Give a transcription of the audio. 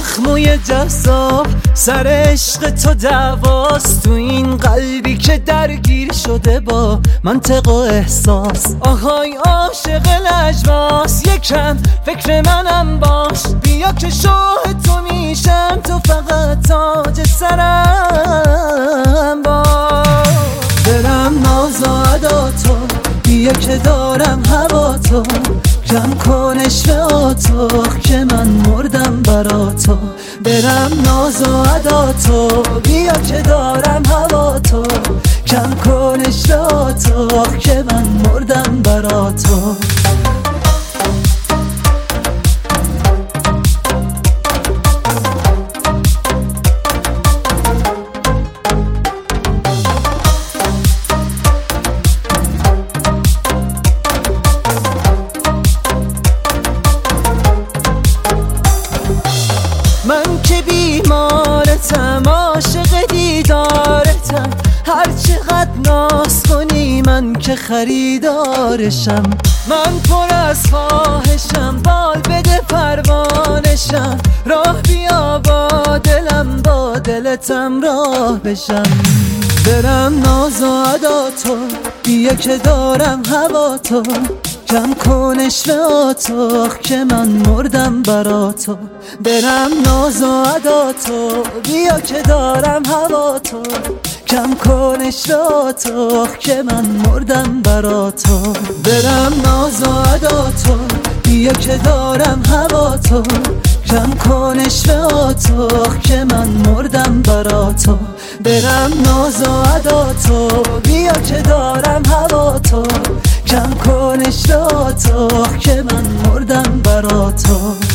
زخموی جذاب سر عشق تو دعواست، تو این قلبی که درگیر شده با منطق و احساس. آهای عاشق لجباس، یکم فکر منم باش، بیا که شاه تو میشم، تو فقط تاج سرم باش. دلم ناز و ادا تو، بیا که دارم هوا تو، کم کن عشق تو که من مردم برا تو. برم ناز و ادا تو، بیا که دارم هوا تو، کم کن عشق تو که من مردم برا تو. من که بیمارتم، عاشق دیدارتم، هر چقدر ناز کنی من که خریدارشم. من پر از خواهشم، بال بده پروانشم، راه بیا با دلم، با دلتم راه بشم. برم ناز و ادا تو، بیا که دارم هوا تو، کم کن عشق تو که من مردم برا تو. برم ناز و ادا تو، بیا که دارم هوا تو، کم کن عشق تو که من مردم برا تو. برم ناز و ادا تو، بیا که دارم هوا تو، کم کن عشق تو که من مردم برا تو. برم ناز و ادا تو، بیا که دارم هوا تو، کم کن عشق تو که من مردم برا تو.